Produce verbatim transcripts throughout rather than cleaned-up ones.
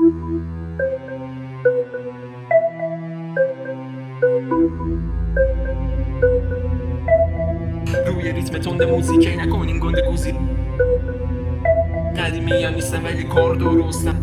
روی ریتم تند موزیک نکنین گنده گوزی. قدیمی هم نیستم ولی کار درستم.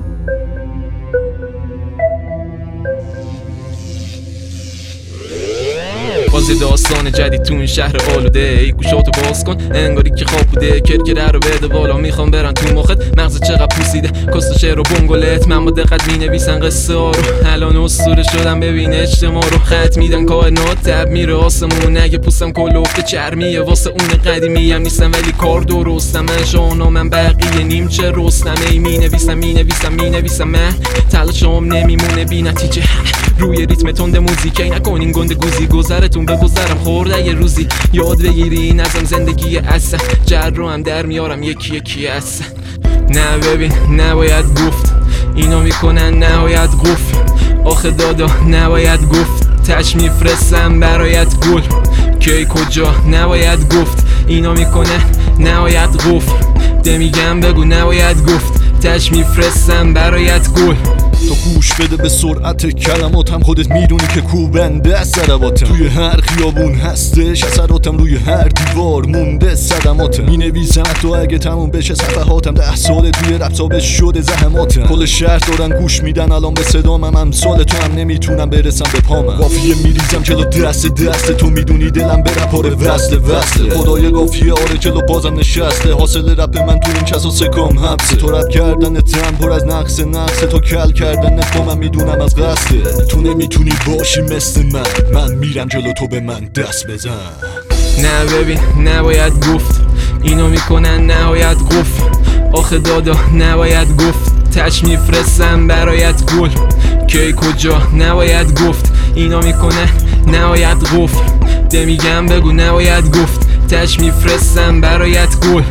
باز داستان جدید تو این شهر آلوده. ای گوشاتو باز کن انگاری که خواب بوده. کرکره رو بده بالا میخوام برن تو مخت. مغز چقدر پوسیده کست شعر و بنگلت. من با دقت مینویسن قصه ها رو. الان اسطوره شدم ببین اجتماع رو. خط میدن کائنات تب میره آسمون. اگه پوستم کلفت چرمیه واسه اون قدیمی هم نیستم ولی کار درستم. من شانا من بقیه نیمچه رستم. ای مینویسم مینویسم مینویسم من تلاشم نمیمونه بی نتیجه. روی ریتم تند موزیکی نکنین گنده گوزی. گذرتون به گذرم خورده یه روزی. یاد بگیرین ازم زندگی اصلا. جر رو هم در میارم یکی یکی اصلا. نه ببین نباید گفت اینو میکنن نهایت گفت. آخه دادا نباید گفت تش میفرستم برایت گل. کی کجا نباید گفت اینو میکنن نهایت گفت. ده میگم بگو نباید گفت تش میفرستم برایت گل. تو گوش بده به سرعت کلماتم. خودت میدونی که کوبنده از صدواتم. توی هر خیابون هستش اثراتم. روی هر دیوار مونده صدماتم. مینویسم حتی اگه تموم بشه صفحاتم. ده سال توی رپ ثابت شده زحماتم. کل شهر دارن گوش میدن الان به صدامم. امثال تو هم نمیتونم برسم به پامم. قافیه میریزم جلو دست دست تو. میدونی دلم به رپ آره وصله وصله. خدای قافیه آره جلو بازم نشسته. حاصل رپ من تو این چس و سکام حبسه. تو رپ کردن تم پر از نقص نقص. تو کل کردن تو من میدونم از قصده. تو نمیتونی باشی مثل من. من میرم جلو تو به من دست بزن. نه ببین نباید گفت اینو میکنن نهایت گفت. آخه دادا نباید گفت تش میفرستم برایت گل. کی کجا نباید گفت اینو میکنن نهایت گفت. ده میگم بگو نباید گفت تش میفرستم برایت گل.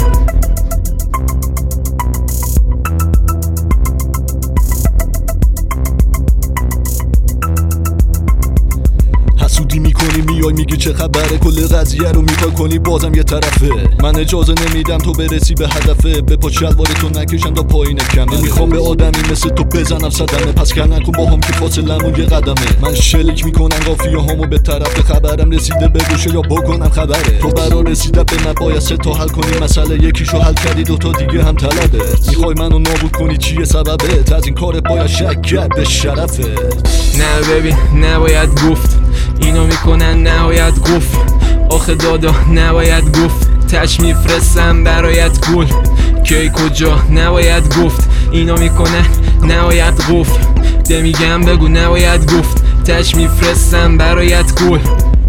حسودی میکنی میای میگی چه خبره. کل قضیه رو میخوای کنی بازم یه طرفه. من اجازه نمیدم تو برسی به هدفه. به پا شلوار تو نکشم تا پایین کمه. نمیخوام به آدمی مثل تو بزنم صدمه. پس کن نکن با هم که فاصلمون یه قدمه. من شلیک میکنم قافیه هامو به طرف. خبرم رسیده به گوشه یا بکنم خبره. تو برا رسیده به من باید سه تا حل کنی مسئله. یکیشو حل کردی دوتا دیگه هم طلبه. میخوای منو نابود کنی چیه سببه. از این کارت باید شک کرد به شرفه. نه ببین نباید گفت اینو میکنن نهایت گفت. آخه دادا نباید گفت تش میفرستم برایت گل. کی کجا نباید گفت اینو میکنن نهایت گفت. ده میگم بگو نباید گفت تش میفرستم برایت گل.